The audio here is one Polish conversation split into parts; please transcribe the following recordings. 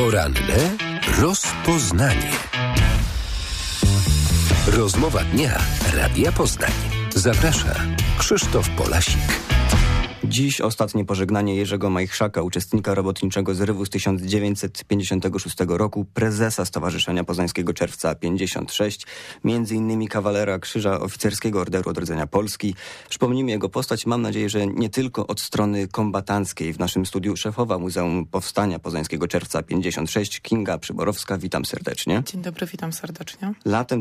Poranne rozpoznanie. Rozmowa dnia Radia Poznań. Zaprasza Krzysztof Polasik. Dziś ostatnie pożegnanie Jerzego Majchrzaka, uczestnika robotniczego zrywu z 1956 roku, prezesa Stowarzyszenia Poznańskiego Czerwca 56, między innymi kawalera Krzyża Oficerskiego Orderu Odrodzenia Polski. Przypomnijmy jego postać, mam nadzieję, że nie tylko od strony kombatanckiej. W naszym studiu szefowa Muzeum Powstania Poznańskiego Czerwca 56, Kinga Przyborowska. Witam serdecznie. Dzień dobry, witam serdecznie. Latem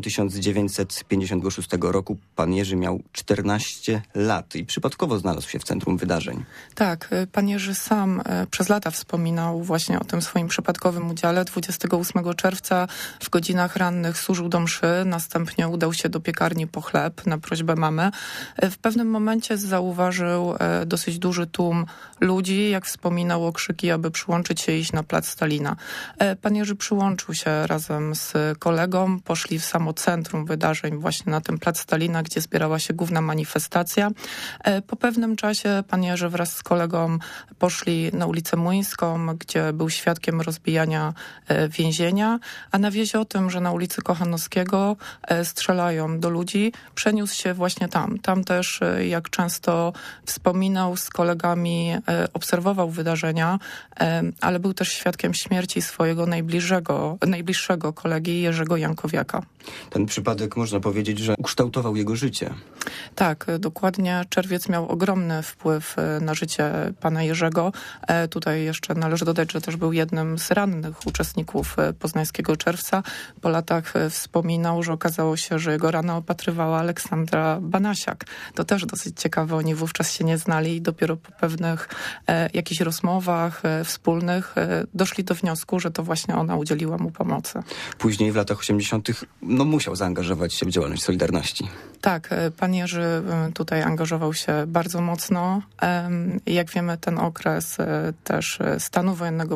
1956 roku pan Jerzy miał 14 lat i przypadkowo znalazł się w centrum wydarzeń. Tak, pan Jerzy sam przez lata wspominał właśnie o tym swoim przypadkowym udziale. 28 czerwca w godzinach rannych służył do mszy, następnie udał się do piekarni po chleb na prośbę mamy. W pewnym momencie zauważył dosyć duży tłum ludzi, jak wspominał, okrzyki, aby przyłączyć się i iść na plac Stalina. Pan Jerzy przyłączył się razem z kolegą, poszli w samo centrum wydarzeń, właśnie na ten plac Stalina, gdzie zbierała się główna manifestacja. Po pewnym czasie pan Jerzy wraz z kolegą poszli na ulicę Młyńską, gdzie był świadkiem rozbijania więzienia, a na wieść o tym, że na ulicy Kochanowskiego strzelają do ludzi, przeniósł się właśnie tam. Tam też, jak często wspominał, z kolegami obserwował wydarzenia, ale był też świadkiem śmierci swojego najbliższego kolegi Jerzego Jankowiaka. Ten przypadek, można powiedzieć, że ukształtował jego życie. Tak, dokładnie. Czerwiec miał ogromny wpływ na życie pana Jerzego. Tutaj jeszcze należy dodać, że też był jednym z rannych uczestników Poznańskiego Czerwca. Po latach wspominał, że okazało się, że jego rana opatrywała Aleksandra Banasiak. To też dosyć ciekawe. Oni wówczas się nie znali i dopiero po pewnych jakichś rozmowach wspólnych doszli do wniosku, że to właśnie ona udzieliła mu pomocy. Później w latach 80. musiał zaangażować się w działalność Solidarności. Tak, pan Jerzy tutaj angażował się bardzo mocno. Jak wiemy, ten okres też stanu wojennego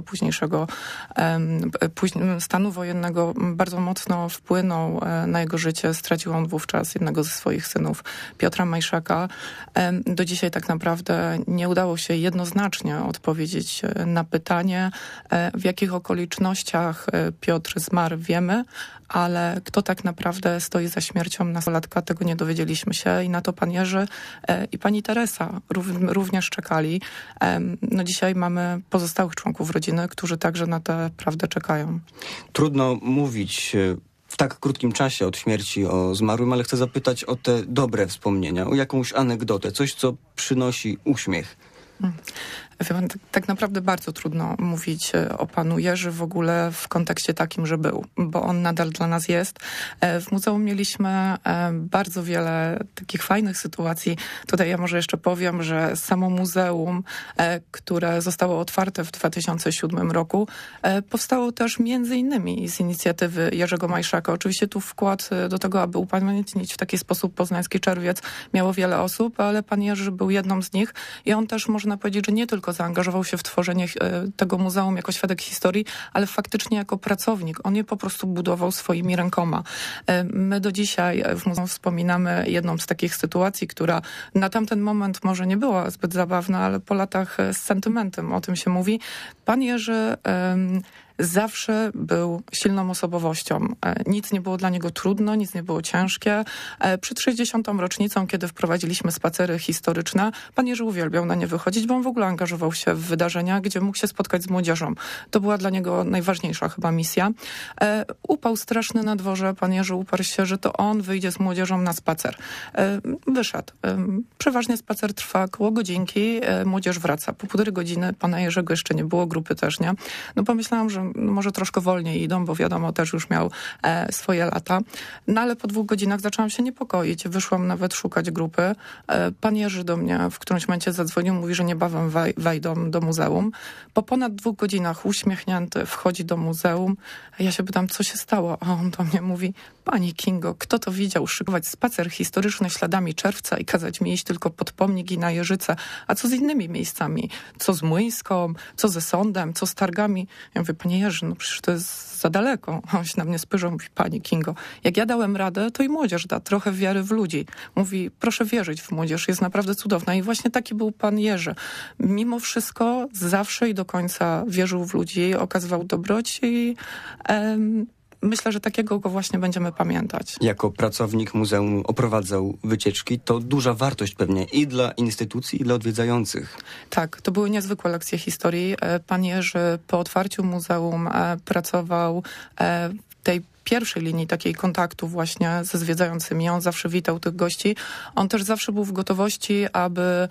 stanu wojennego bardzo mocno wpłynął na jego życie. Stracił on wówczas jednego ze swoich synów, Piotra Majchrzaka. Do dzisiaj tak naprawdę nie udało się jednoznacznie odpowiedzieć na pytanie, w jakich okolicznościach Piotr zmarł, wiemy, ale kto tak naprawdę stoi za śmiercią nastolatka, tego nie dowiedzieliśmy się i na to pan Jerzy i pani Teresa również czekali. No dzisiaj mamy pozostałych członków rodziny, którzy także na tę prawdę czekają. Trudno mówić w tak krótkim czasie od śmierci o zmarłym, ale chcę zapytać o te dobre wspomnienia, o jakąś anegdotę, coś, co przynosi uśmiech. Tak naprawdę bardzo trudno mówić o panu Jerzy w ogóle w kontekście takim, że był, bo on nadal dla nas jest. W muzeum mieliśmy bardzo wiele takich fajnych sytuacji. Tutaj ja może jeszcze powiem, że samo muzeum, które zostało otwarte w 2007 roku, powstało też między innymi z inicjatywy Jerzego Majchrzaka. Oczywiście tu wkład do tego, aby upamiętnić w taki sposób Poznański Czerwiec, miało wiele osób, ale pan Jerzy był jedną z nich i on też, można powiedzieć, że nie tylko zaangażował się w tworzenie tego muzeum jako świadek historii, ale faktycznie jako pracownik. On je po prostu budował swoimi rękoma. My do dzisiaj w muzeum wspominamy jedną z takich sytuacji, która na tamten moment może nie była zbyt zabawna, ale po latach z sentymentem o tym się mówi. Pan Jerzy zawsze był silną osobowością. Nic nie było dla niego trudno, nic nie było ciężkie. Przed 60. rocznicą, kiedy wprowadziliśmy spacery historyczne, pan Jerzy uwielbiał na nie wychodzić, bo on w ogóle angażował się w wydarzenia, gdzie mógł się spotkać z młodzieżą. To była dla niego najważniejsza chyba misja. Upał straszny na dworze, pan Jerzy uparł się, że to on wyjdzie z młodzieżą na spacer. Wyszedł. Przeważnie spacer trwa koło godzinki, młodzież wraca. Po półtorej godziny pana Jerzego jeszcze nie było, grupy też nie. No pomyślałam, że może troszkę wolniej idą, bo wiadomo, też już miał swoje lata. No ale po 2 godzinach zaczęłam się niepokoić. Wyszłam nawet szukać grupy. Pan Jerzy do mnie w którymś momencie zadzwonił, mówi, że niebawem wejdą do muzeum. Po ponad 2 godzinach uśmiechnięty wchodzi do muzeum. Ja się pytam, co się stało? A on do mnie mówi, pani Kingo, kto to widział szykować spacer historyczny śladami Czerwca i kazać mi iść tylko pod pomnik i na Jeżyce? A co z innymi miejscami? Co z Młyńską? Co ze sądem? Co z targami? Ja mówię, panie panie Jerzy, no przecież to jest za daleko. On się na mnie spojrzał, mówi, pani Kingo, jak ja dałem radę, to i młodzież da. Trochę wiary w ludzi. Mówi, proszę wierzyć w młodzież, jest naprawdę cudowna. I właśnie taki był pan Jerzy. Mimo wszystko zawsze i do końca wierzył w ludzi, okazywał dobroć i myślę, że takiego go właśnie będziemy pamiętać. Jako pracownik muzeum oprowadzał wycieczki. To duża wartość pewnie i dla instytucji, i dla odwiedzających. Tak, to były niezwykłe lekcje historii. Pan Jerzy po otwarciu muzeum pracował w tej pierwszej linii takiej kontaktu właśnie ze zwiedzającymi. On zawsze witał tych gości. On też zawsze był w gotowości, aby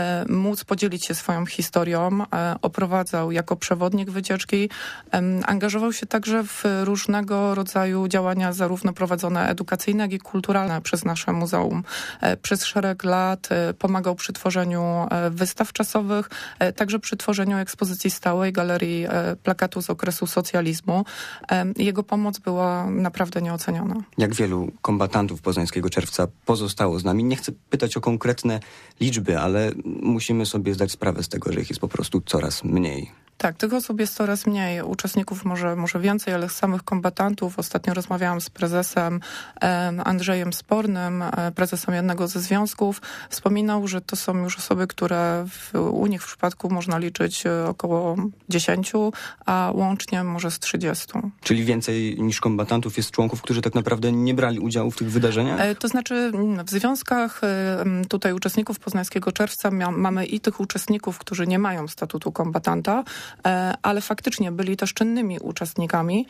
móc podzielić się swoją historią. Oprowadzał jako przewodnik wycieczki. Angażował się także w różnego rodzaju działania, zarówno prowadzone edukacyjne, jak i kulturalne przez nasze muzeum. Przez szereg lat pomagał przy tworzeniu wystaw czasowych, także przy tworzeniu ekspozycji stałej, galerii plakatu z okresu socjalizmu. Jego pomoc była naprawdę nieoceniona. Jak wielu kombatantów Poznańskiego Czerwca pozostało z nami? Nie chcę pytać o konkretne liczby, ale musimy sobie zdać sprawę z tego, że ich jest po prostu coraz mniej. Tak, tych osób jest coraz mniej. Uczestników może więcej, ale z samych kombatantów. Ostatnio rozmawiałam z prezesem Andrzejem Spornym, prezesem jednego ze związków. Wspominał, że to są już osoby, które u nich w przypadku można liczyć około 10, a łącznie może z 30. Czyli więcej niż kombatantów jest członków, którzy tak naprawdę nie brali udziału w tych wydarzeniach? To znaczy w związkach tutaj uczestników Poznańskiego Czerwca mamy i tych uczestników, którzy nie mają statutu kombatanta, ale faktycznie byli też czynnymi uczestnikami.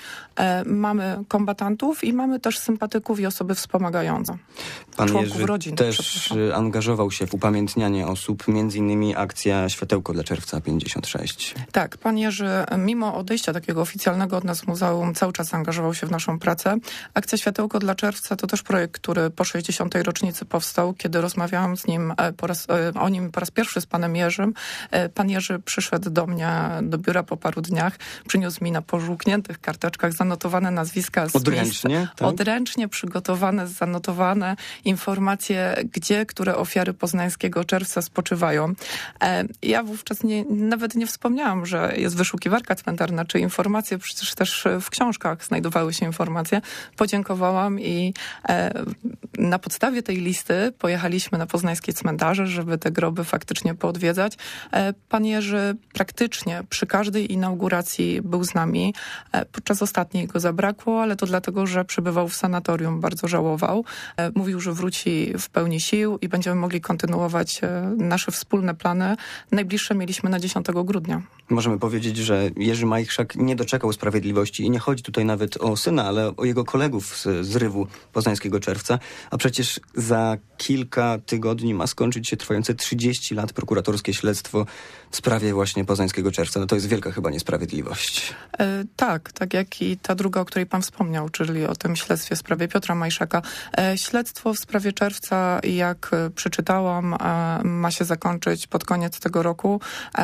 Mamy kombatantów i mamy też sympatyków i osoby wspomagające. Pan członków Jerzy rodzin. Też angażował się w upamiętnianie osób, między innymi akcja Światełko dla Czerwca 56. Tak, pan Jerzy mimo odejścia takiego oficjalnego od nas muzeum cały czas angażował się w naszą pracę. Akcja Światełko dla Czerwca to też projekt, który po 60. rocznicy powstał, kiedy rozmawiałam z nim o nim po raz pierwszy z panem Jerzym. Pan Jerzy przyszedł do mnie do biura po paru dniach, przyniósł mi na pożółkniętych karteczkach zanotowane nazwiska. Odręcznie? Tak? Odręcznie przygotowane, zanotowane informacje, gdzie które ofiary Poznańskiego Czerwca spoczywają. Ja wówczas nawet nie wspomniałam, że jest wyszukiwarka cmentarna, czy informacje, przecież też w książkach znajdowały się informacje. Podziękowałam i na podstawie tej listy pojechaliśmy na poznańskie cmentarze, żeby te groby faktycznie poodwiedzać. Pan Jerzy praktycznie przy każdej inauguracji był z nami. Podczas ostatniej go zabrakło, ale to dlatego, że przebywał w sanatorium, bardzo żałował. Mówił, że wróci w pełni sił i będziemy mogli kontynuować nasze wspólne plany. Najbliższe mieliśmy na 10 grudnia. Możemy powiedzieć, że Jerzy Majchrzak nie doczekał sprawiedliwości i nie chodzi tutaj nawet o syna, ale o jego kolegów z zrywu Poznańskiego Czerwca, a przecież za kilka tygodni ma skończyć się trwające 30 lat prokuratorskie śledztwo w sprawie właśnie Poznańskiego Czerwca. No to jest wielka chyba niesprawiedliwość. Tak jak i ta druga, o której pan wspomniał, czyli o tym śledztwie w sprawie Piotra Majchrzaka. Śledztwo w sprawie Czerwca, jak przeczytałam, ma się zakończyć pod koniec tego roku.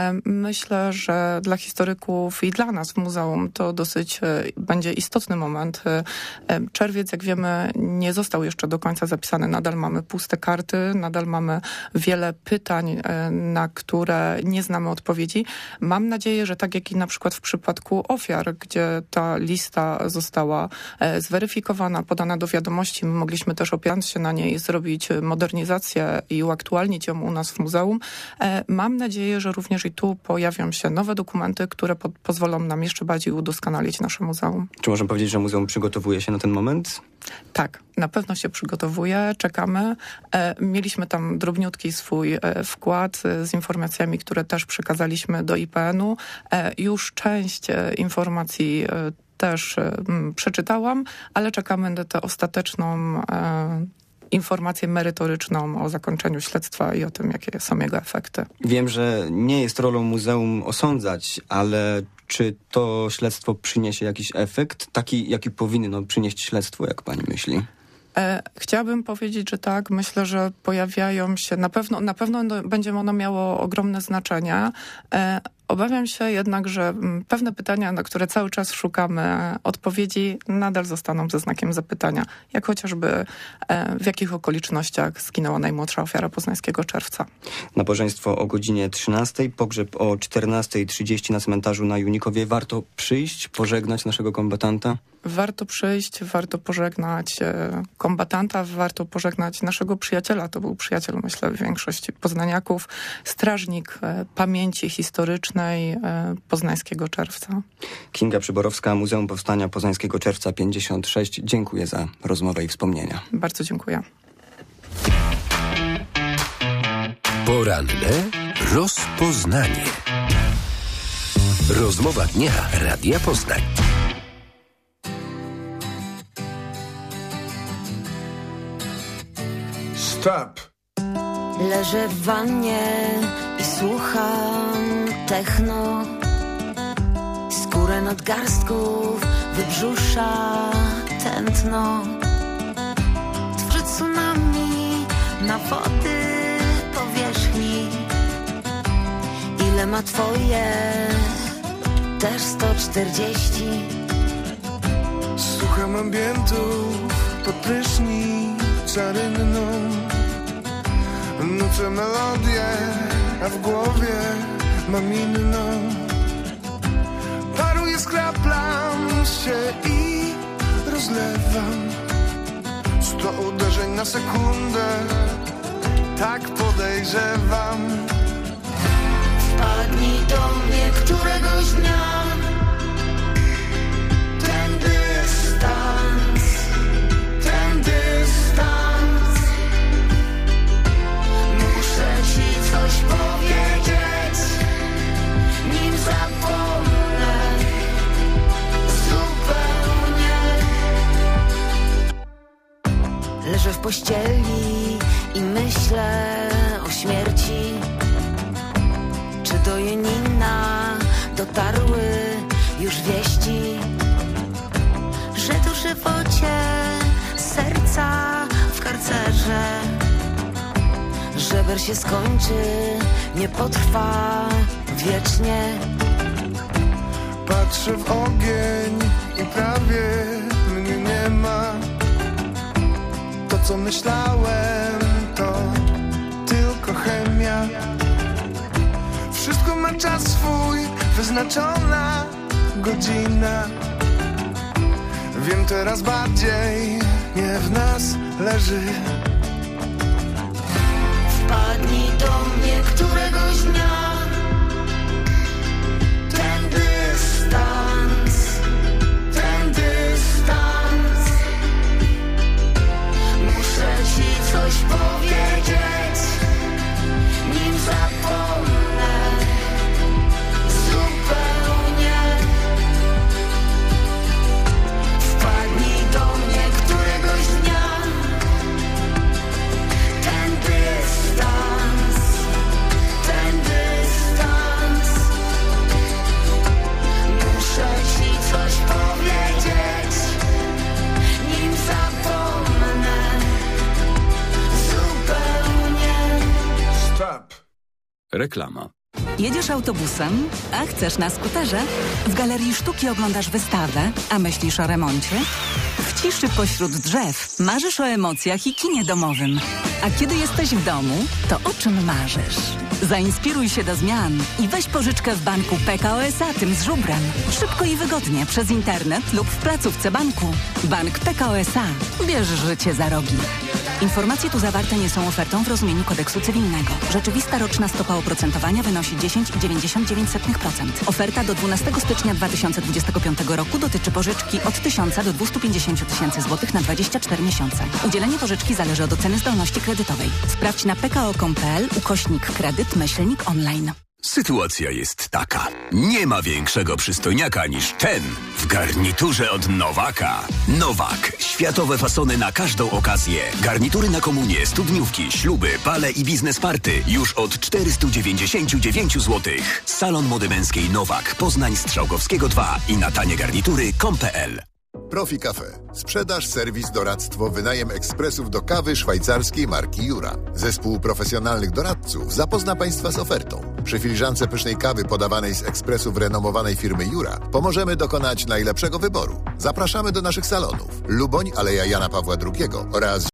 Myślę, że dla historyków i dla nas w muzeum to dosyć będzie istotny moment. Czerwiec, jak wiemy, nie został jeszcze do końca zapisany. Nadal mamy puste karty, nadal mamy wiele pytań, na które nie znamy odpowiedzi. Mam nadzieję, że tak jak i na przykład w przypadku ofiar, gdzie ta lista została zweryfikowana, podana do wiadomości, my mogliśmy też opierając się na niej zrobić modernizację i uaktualnić ją u nas w muzeum. Mam nadzieję, że również i tu pojawią się nowe dokumenty, które pozwolą nam jeszcze bardziej udoskonalić nasze muzeum. Czy możemy powiedzieć, że muzeum przygotowuje się na ten moment? Tak, na pewno się przygotowuje, czekamy. Mieliśmy tam drobniutki swój wkład z informacjami, które też przekazaliśmy do IPN-u. Już część informacji też przeczytałam, ale czekamy na tę ostateczną informację merytoryczną o zakończeniu śledztwa i o tym, jakie są jego efekty. Wiem, że nie jest rolą muzeum osądzać, ale czy to śledztwo przyniesie jakiś efekt, taki jaki powinno przynieść śledztwo, jak pani myśli? Chciałabym powiedzieć, że tak. Myślę, że pojawiają się, na pewno będzie ono miało ogromne znaczenie. Obawiam się jednak, że pewne pytania, na które cały czas szukamy odpowiedzi, nadal zostaną ze znakiem zapytania. Jak chociażby w jakich okolicznościach zginęła najmłodsza ofiara Poznańskiego Czerwca. Nabożeństwo o godzinie 13, pogrzeb o 14:30 na cmentarzu na Junikowie. Warto przyjść, pożegnać naszego kombatanta? Warto przyjść, warto pożegnać kombatanta, warto pożegnać naszego przyjaciela. To był przyjaciel, myślę, większości poznaniaków. Strażnik pamięci historycznej Poznańskiego Czerwca. Kinga Przyborowska, Muzeum Powstania Poznańskiego Czerwca 56. Dziękuję za rozmowę i wspomnienia. Bardzo dziękuję. Poranne rozpoznanie. Rozmowa dnia Radia Poznań. Stop. Leżę w wannie i słucham techno. Skórę nadgarstków wybrzusza tętno. Tworzy tsunami na wody powierzchni. Ile ma twoje? Też 140. Słucham ambientów pod prysznicą rynną. Nucę melodię, a w głowie mam inną. Paruję, skraplam się i rozlewam. 100 uderzeń na sekundę, tak podejrzewam. Wpadnij do mnie któregoś dnia. Ten dystans, ten dystans. Muszę ci coś powiedzieć, nim zapomnę zupełnie. Leżę w pościeli i myślę o śmierci. Czy do Janina dotarły już wieści, że duszy w ocie serca w karcerze? Żeber się skończy, nie potrwa wiecznie. Patrzę w ogień i prawie mnie nie ma. To co myślałem to tylko chemia. Wszystko ma czas swój, wyznaczona godzina. Wiem teraz bardziej, nie w nas leży. Wpadnij do mnie któregoś dnia. Ten dystans, ten dystans. Muszę ci coś powiedzieć, nim zapomnę zupełnie. Wpadnij do mnie któregoś dnia. Ten dystans, ten dystans. Muszę ci coś powiedzieć, nim zapomnę zupełnie. Stop. Reklama. Jedziesz autobusem, a chcesz na skuterze? W Galerii Sztuki oglądasz wystawę, a myślisz o remoncie? W ciszy pośród drzew marzysz o emocjach i kinie domowym. A kiedy jesteś w domu, to o czym marzysz? Zainspiruj się do zmian i weź pożyczkę w banku PKO SA tym z żubrem. Szybko i wygodnie przez internet lub w placówce banku. Bank PKO SA. Bierz życie za rogi. Informacje tu zawarte nie są ofertą w rozumieniu kodeksu cywilnego. Rzeczywista roczna stopa oprocentowania wynosi 10,99%. Oferta do 12 stycznia 2025 roku dotyczy pożyczki od 1000 do 250 tysięcy złotych na 24 miesiące. Udzielenie pożyczki zależy od oceny zdolności kredytowej. Sprawdź na pko.com.pl/kredyt-online. Sytuacja jest taka. Nie ma większego przystojniaka niż ten w garniturze od Nowaka. Nowak. Światowe fasony na każdą okazję. Garnitury na komunie, studniówki, śluby, bale i biznesparty już od 499 zł. Salon mody męskiej Nowak. Poznań, Strzałkowskiego 2 i na taniegarnitury.com.pl. Profi Cafe. Sprzedaż, serwis, doradztwo, wynajem ekspresów do kawy szwajcarskiej marki Jura. Zespół profesjonalnych doradców zapozna Państwa z ofertą. Przy filiżance pysznej kawy podawanej z ekspresu w renomowanej firmy Jura pomożemy dokonać najlepszego wyboru. Zapraszamy do naszych salonów. Luboń, Aleja Jana Pawła II oraz